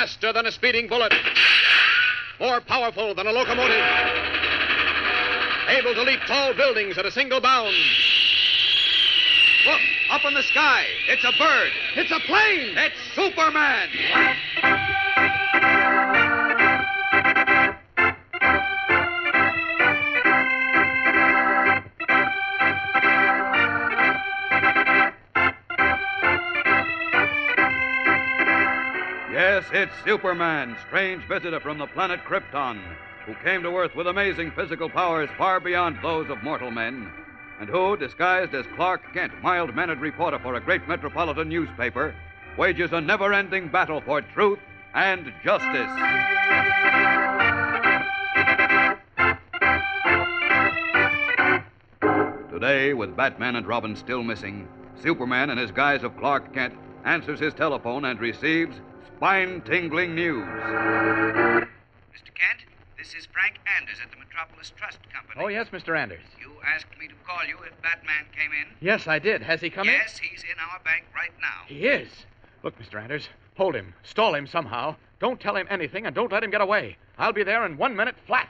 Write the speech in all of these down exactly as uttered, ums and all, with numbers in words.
Faster than a speeding bullet. More powerful than a locomotive. Able to leap tall buildings at a single bound. Look, up in the sky. It's a bird. It's a plane! It's Superman! Yes, it's Superman, strange visitor from the planet Krypton, who came to Earth with amazing physical powers far beyond those of mortal men, and who, disguised as Clark Kent, mild-mannered reporter for a great metropolitan newspaper, wages a never-ending battle for truth and justice. Today, with Batman and Robin still missing, Superman, in his guise of Clark Kent, answers his telephone and receives spine-tingling news. Mister Kent, this is Frank Anders at the Metropolis Trust Company. Oh, yes, Mister Anders. You asked me to call you if Batman came in. Yes, I did. Has he come in? Yes, he's in our bank right now. He is. Look, Mister Anders, hold him. Stall him somehow. Don't tell him anything, and don't let him get away. I'll be there in one minute flat.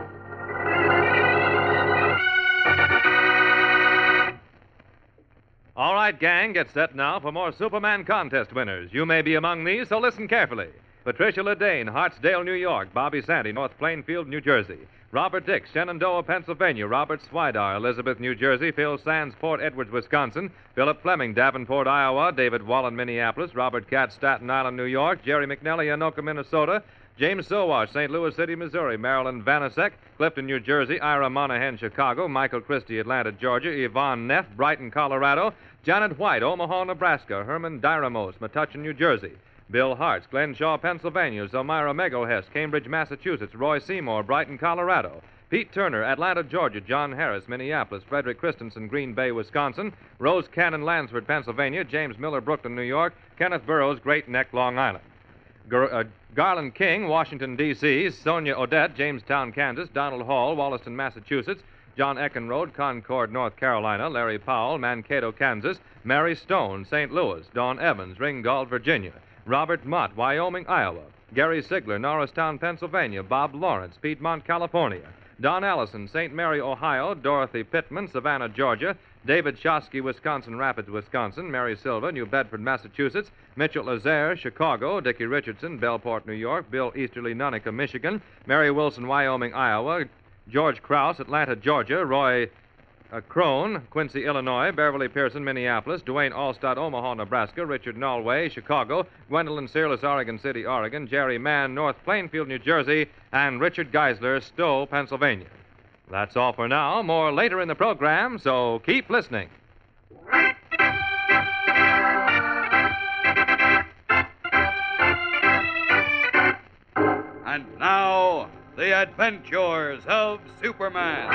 All right, gang, get set now for more Superman contest winners. You may be among these, so listen carefully. Patricia Ledane, Hartsdale, New York. Bobby Sandy, North Plainfield, New Jersey. Robert Dix, Shenandoah, Pennsylvania. Robert Swidar, Elizabeth, New Jersey. Phil Sands, Port Edwards, Wisconsin. Philip Fleming, Davenport, Iowa. David Wallen, Minneapolis. Robert Katz, Staten Island, New York. Jerry McNally, Anoka, Minnesota. James Sowash, Saint Louis City, Missouri. Marilyn Vanasek, Clifton, New Jersey. Ira Monahan, Chicago. Michael Christie, Atlanta, Georgia. Yvonne Neff, Brighton, Colorado. Janet White, Omaha, Nebraska. Herman Dyramos, Metuchen, New Jersey. Bill Hartz, Glenshaw, Pennsylvania. Zelmira Megohest, Cambridge, Massachusetts. Roy Seymour, Brighton, Colorado. Pete Turner, Atlanta, Georgia. John Harris, Minneapolis. Frederick Christensen, Green Bay, Wisconsin. Rose Cannon, Lansford, Pennsylvania. James Miller, Brooklyn, New York. Kenneth Burrows, Great Neck, Long Island. Gar- uh, Garland King, Washington, D C Sonia Odette, Jamestown, Kansas. Donald Hall, Wollaston, Massachusetts. John Eckenrode, Concord, North Carolina. Larry Powell, Mankato, Kansas. Mary Stone, Saint Louis. Dawn Evans, Ringgold, Virginia. Robert Mott, Wyoming, Iowa. Gary Sigler, Norristown, Pennsylvania. Bob Lawrence, Piedmont, California. Don Allison, Saint Mary, Ohio. Dorothy Pittman, Savannah, Georgia. David Shosky, Wisconsin Rapids, Wisconsin. Mary Silva, New Bedford, Massachusetts. Mitchell Lazaire, Chicago. Dickie Richardson, Bellport, New York. Bill Easterly, Nunica, Michigan. Mary Wilson, Wyoming, Iowa. George Krause, Atlanta, Georgia. Roy uh, Crone, Quincy, Illinois. Beverly Pearson, Minneapolis. Dwayne Allstott, Omaha, Nebraska. Richard Nolway, Chicago. Gwendolyn Searles, Oregon City, Oregon. Jerry Mann, North Plainfield, New Jersey. And Richard Geisler, Stowe, Pennsylvania. That's all for now. More later in the program, so keep listening. And now, the adventures of Superman.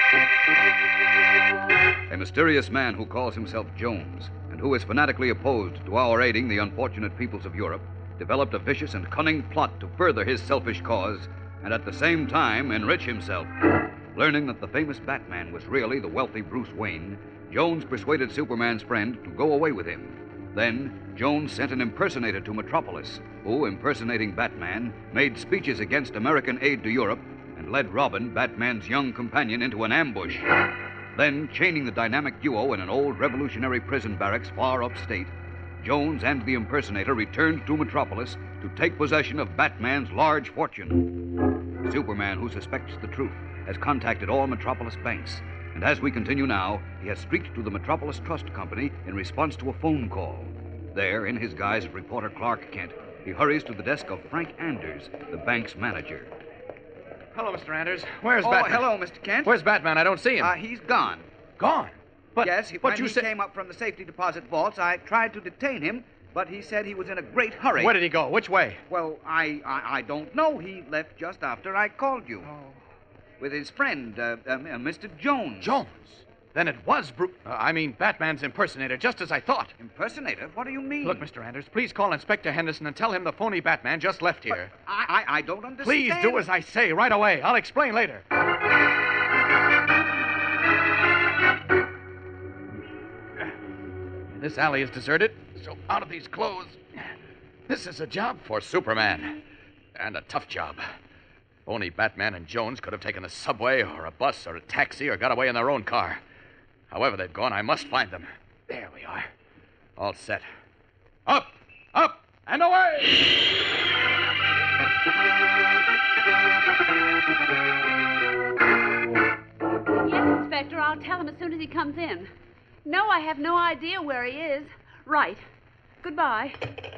A mysterious man who calls himself Jones, and who is fanatically opposed to our aiding the unfortunate peoples of Europe, developed a vicious and cunning plot to further his selfish cause, and at the same time enrich himself. Learning that the famous Batman was really the wealthy Bruce Wayne, Jones persuaded Superman's friend to go away with him. Then, Jones sent an impersonator to Metropolis, who, impersonating Batman, made speeches against American aid to Europe and led Robin, Batman's young companion, into an ambush. Then, chaining the dynamic duo in an old revolutionary prison barracks far upstate, Jones and the impersonator returned to Metropolis to take possession of Batman's large fortune. Superman, who suspects the truth, has contacted all Metropolis banks, and as we continue now, he has streaked to the Metropolis Trust Company in response to a phone call. There, in his guise of reporter Clark Kent, he hurries to the desk of Frank Anders, the bank's manager. Hello, Mister Anders. Where's oh, Batman? hello, Mister Kent. Where's Batman? I don't see him. Uh, he's gone. Gone? But, yes, he, but when you he said... came up from the safety deposit vaults, I tried to detain him, but he said he was in a great hurry. Where did he go? Which way? Well, I, I, I don't know. He left just after I called you. Oh. With his friend, uh, uh, Mister Jones. Jones? Then it was Bruce... Uh, I mean, Batman's impersonator, just as I thought. Impersonator? What do you mean? Look, Mister Anders, please call Inspector Henderson and tell him the phony Batman just left here. But I, I, I don't understand. Please do as I say right away. I'll explain later. This alley is deserted, so out of these clothes. This is a job for Superman. And a tough job. Only Batman and Jones could have taken a subway or a bus or a taxi or got away in their own car. However they've gone, I must find them. There we are. All set. Up, up, and away! Yes, Inspector, I'll tell him as soon as he comes in. No, I have no idea where he is. Right. Goodbye.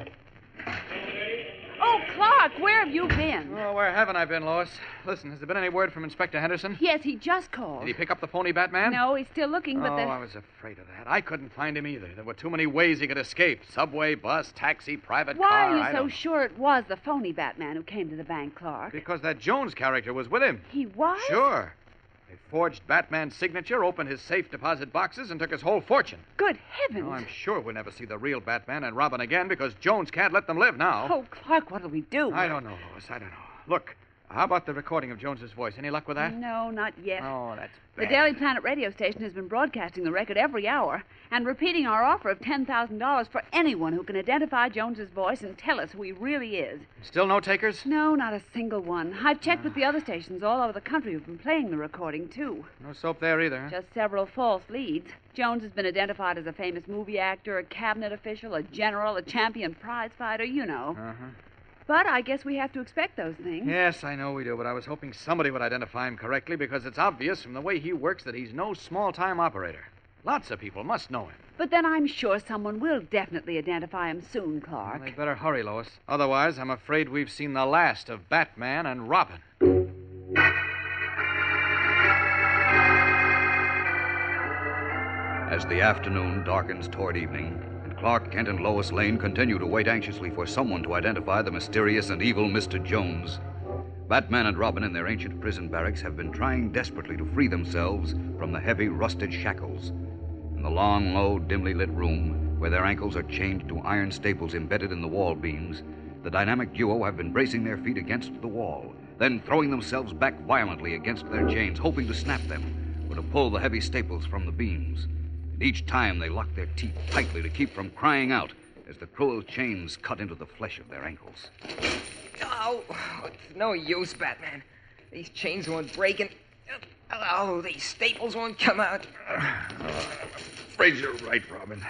Oh, Clark, where have you been? Oh, where haven't I been, Lois? Listen, has there been any word from Inspector Henderson? Yes, he just called. Did he pick up the phony Batman? No, he's still looking, but oh, the... I was afraid of that. I couldn't find him either. There were too many ways he could escape. Subway, bus, taxi, private Why car. are you I so don't... sure it was the phony Batman who came to the bank, Clark? Because that Jones character was with him. He was? Sure. They forged Batman's signature, opened his safe deposit boxes, and took his whole fortune. Good heavens. Oh, I'm sure we'll never see the real Batman and Robin again because Jones can't let them live now. Oh, Clark, what'll we do? I don't know, Lois. I don't know. Look, how about the recording of Jones's voice? Any luck with that? No, not yet. Oh, that's The bad. Daily Planet radio station has been broadcasting the record every hour and repeating our offer of ten thousand dollars for anyone who can identify Jones's voice and tell us who he really is. Still no takers? No, not a single one. I've checked with the other stations all over the country who've been playing the recording, too. No soap there either. Huh? Just several false leads. Jones has been identified as a famous movie actor, a cabinet official, a general, a champion prize fighter, you know. Uh-huh. But I guess we have to expect those things. Yes, I know we do, but I was hoping somebody would identify him correctly because it's obvious from the way he works that he's no small-time operator. Lots of people must know him. But then I'm sure someone will definitely identify him soon, Clark. Well, they'd better hurry, Lois. Otherwise, I'm afraid we've seen the last of Batman and Robin. As the afternoon darkens toward evening, and Clark Kent and Lois Lane continue to wait anxiously for someone to identify the mysterious and evil Mister Jones, Batman and Robin in their ancient prison barracks have been trying desperately to free themselves from the heavy, rusted shackles. In the long, low, dimly lit room, where their ankles are chained to iron staples embedded in the wall beams, the dynamic duo have been bracing their feet against the wall, then throwing themselves back violently against their chains, hoping to snap them or to pull the heavy staples from the beams. And each time they lock their teeth tightly to keep from crying out as the cruel chains cut into the flesh of their ankles. Oh, it's no use, Batman. These chains won't break and... Oh, these staples won't come out. I'm afraid you're right, Robin.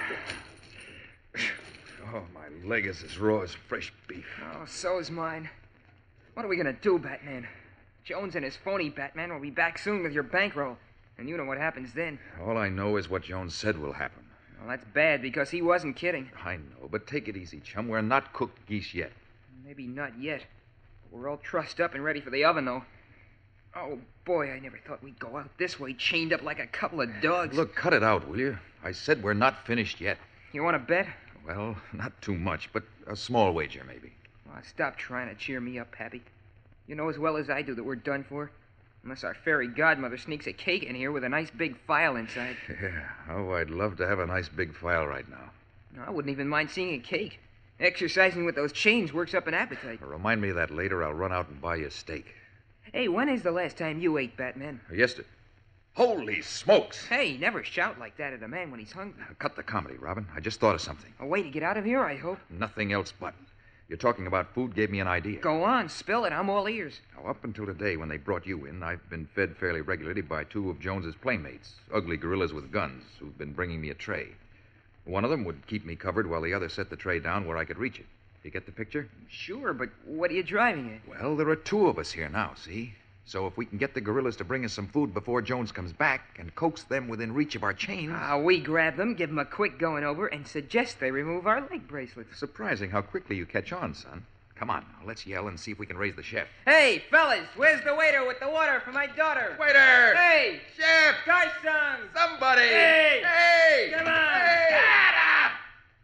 Oh, my leg is as raw as fresh beef. Oh, so is mine. What are we gonna do, Batman? Jones and his phony Batman will be back soon with your bankroll. And you know what happens then. All I know is what Jones said will happen. Well, that's bad because he wasn't kidding. I know, but take it easy, chum. We're not cooked geese yet. Maybe not yet. We're all trussed up and ready for the oven, though. Oh, boy, I never thought we'd go out this way, chained up like a couple of dogs. Look, cut it out, will you? I said we're not finished yet. You want to bet? Well, not too much, but a small wager, maybe. Oh, stop trying to cheer me up, Pappy. You know as well as I do that we're done for. Unless our fairy godmother sneaks a cake in here with a nice big file inside. Yeah. Oh, I'd love to have a nice big file right now. No, I wouldn't even mind seeing a cake. Exercising with those chains works up an appetite. Remind me of that later. I'll run out and buy you a steak. Hey, when is the last time you ate, Batman? Yesterday. Holy smokes! Hey, never shout like that at a man when he's hungry. Cut the comedy, Robin. I just thought of something. A way to get out of here, I hope. Nothing else but. You're talking about food gave me an idea. Go on, spill it. I'm all ears. Now, up until today, when they brought you in, I've been fed fairly regularly by two of Jones's playmates, ugly gorillas with guns, who've been bringing me a tray. One of them would keep me covered while the other set the tray down where I could reach it. You get the picture? Sure, but what are you driving at? Well, there are two of us here now, see? So if we can get the gorillas to bring us some food before Jones comes back and coax them within reach of our chains... Ah, we grab them, give them a quick going over, and suggest they remove our leg bracelets. Surprising how quickly you catch on, son. Come on, now, let's yell and see if we can raise the chef. Hey, fellas, where's the waiter with the water for my daughter? Waiter! Hey! Chef! Garçon! Somebody! Hey! Hey! Come on! Hey! Shut up!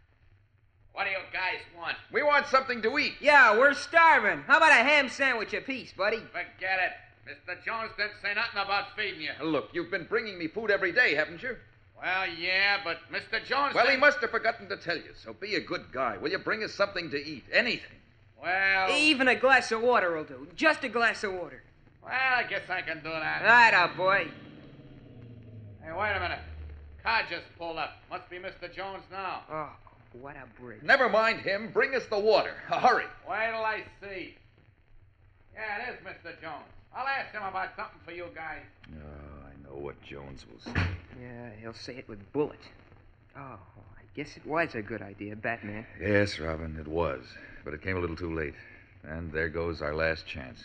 What do you guys want? We want something to eat. Yeah, we're starving. How about a ham sandwich apiece, buddy? Forget it. Mister Jones didn't say nothing about feeding you. Look, you've been bringing me food every day, haven't you? Well, yeah, but Mister Jones Well, said... he must have forgotten to tell you, so be a good guy. Will you bring us something to eat? Anything. Well... Even a glass of water will do. Just a glass of water. Well, I guess I can do that. Right out, boy. Hey, wait a minute. Car just pulled up. Must be Mister Jones now. Oh, What a break. Never mind him. Bring us the water. Hurry. Wait till I see. Yeah, it is Mister Jones. I'll ask him about something for you guys. Oh, I know what Jones will say. Yeah, he'll say it with bullet. Oh, I guess it was a good idea, Batman. Yes, Robin, it was. But it came a little too late. And there goes our last chance.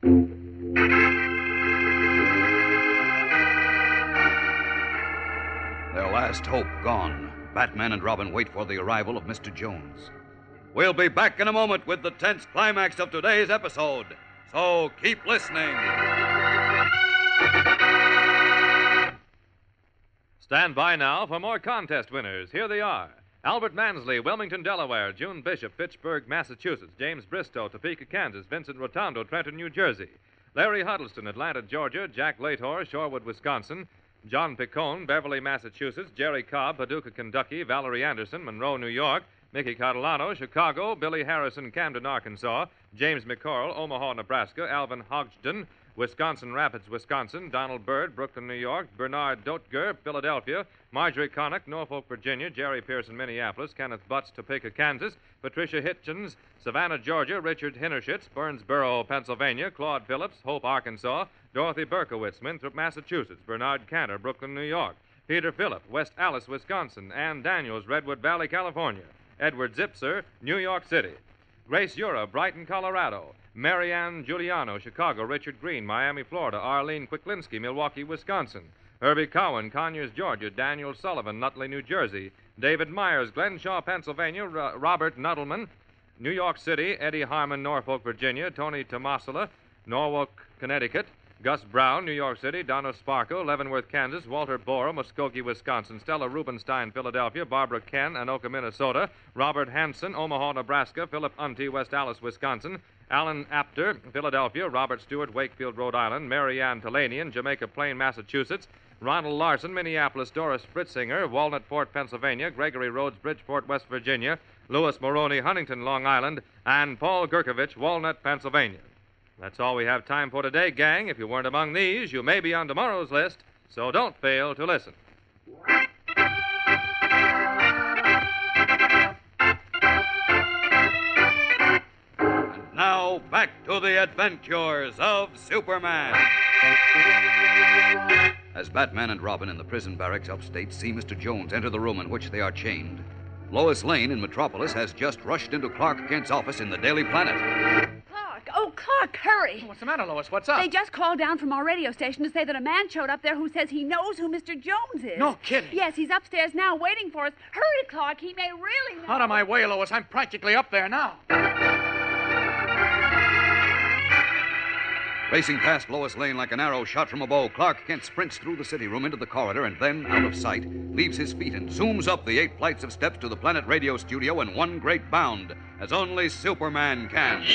Their last hope gone. Batman and Robin wait for the arrival of Mister Jones. We'll be back in a moment with the tense climax of today's episode. So keep listening. Stand by now for more contest winners. Here they are. Albert Mansley, Wilmington, Delaware. June Bishop, Fitchburg, Massachusetts. James Bristow, Topeka, Kansas. Vincent Rotondo, Trenton, New Jersey. Larry Huddleston, Atlanta, Georgia. Jack Lator, Shorewood, Wisconsin. John Picone, Beverly, Massachusetts. Jerry Cobb, Paducah, Kentucky. Valerie Anderson, Monroe, New York. Mickey Catalano, Chicago. Billy Harrison, Camden, Arkansas. James McCorrell, Omaha, Nebraska. Alvin Hodgson, Wisconsin Rapids, Wisconsin. Donald Bird, Brooklyn, New York. Bernard Dotger, Philadelphia. Marjorie Connick, Norfolk, Virginia. Jerry Pearson, Minneapolis. Kenneth Butts, Topeka, Kansas. Patricia Hitchens, Savannah, Georgia. Richard Hinnershitz, Burnsboro, Pennsylvania. Claude Phillips, Hope, Arkansas. Dorothy Berkowitz, Winthrop, Massachusetts. Bernard Cantor, Brooklyn, New York. Peter Phillip, West Allis, Wisconsin. Ann Daniels, Redwood Valley, California. Edward Zipser, New York City. Grace Ura, Brighton, Colorado. Marianne Giuliano, Chicago. Richard Green, Miami, Florida. Arlene Quicklinski, Milwaukee, Wisconsin. Herbie Cowan, Conyers, Georgia. Daniel Sullivan, Nutley, New Jersey. David Myers, Glenshaw, Pennsylvania. R- Robert Nuttleman, New York City. Eddie Harmon, Norfolk, Virginia. Tony Tomasula, Norwalk, Connecticut. Gus Brown, New York City. Donna Sparko, Leavenworth, Kansas. Walter Bora, Muskogee, Wisconsin. Stella Rubenstein, Philadelphia. Barbara Ken, Anoka, Minnesota. Robert Hanson, Omaha, Nebraska. Philip Unty, West Allis, Wisconsin. Alan Apter, Philadelphia. Robert Stewart, Wakefield, Rhode Island. Mary Ann Talanian, Jamaica Plain, Massachusetts. Ronald Larson, Minneapolis. Doris Fritzinger, Walnut Fort, Pennsylvania. Gregory Rhodes, Bridgeport, West Virginia. Louis Moroney, Huntington, Long Island. And Paul Gurkovich, Walnut, Pennsylvania. That's all we have time for today, gang. If you weren't among these, you may be on tomorrow's list, so don't fail to listen. And now, back to the adventures of Superman. As Batman and Robin in the prison barracks upstate see Mister Jones enter the room in which they are chained, Lois Lane in Metropolis has just rushed into Clark Kent's office in the Daily Planet. Oh, Clark, hurry. What's the matter, Lois? What's up? They just called down from our radio station to say that a man showed up there who says he knows who Mister Jones is. No kidding. Yes, he's upstairs now waiting for us. Hurry, Clark. He may really know. Out of my way, Lois. I'm practically up there now. Racing past Lois Lane like an arrow shot from a bow, Clark Kent sprints through the city room into the corridor and then, out of sight, leaves his feet and zooms up the eight flights of steps to the Planet Radio studio in one great bound, as only Superman can.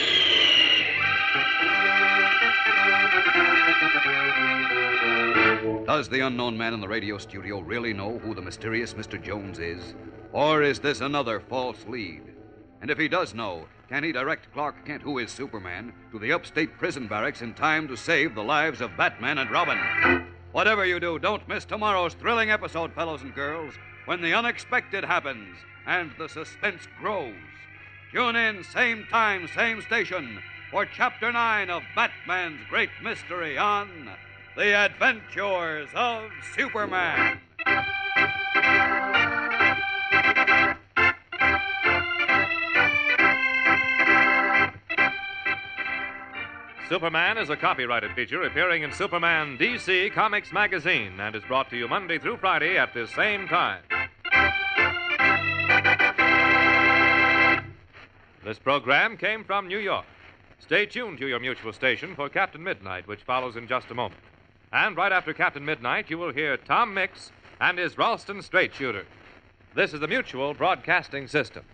Does the unknown man in the radio studio really know who the mysterious Mister Jones is? Or is this another false lead? And if he does know, can he direct Clark Kent, who is Superman, to the upstate prison barracks in time to save the lives of Batman and Robin? Whatever you do, don't miss tomorrow's thrilling episode, fellows and girls, when the unexpected happens and the suspense grows. Tune in, same time, same station, for Chapter nine of Batman's Great Mystery on The Adventures of Superman. Superman is a copyrighted feature appearing in Superman D C Comics Magazine and is brought to you Monday through Friday at this same time. This program came from New York. Stay tuned to your mutual station for Captain Midnight, which follows in just a moment. And right after Captain Midnight, you will hear Tom Mix and his Ralston Straight Shooter. This is the Mutual Broadcasting System.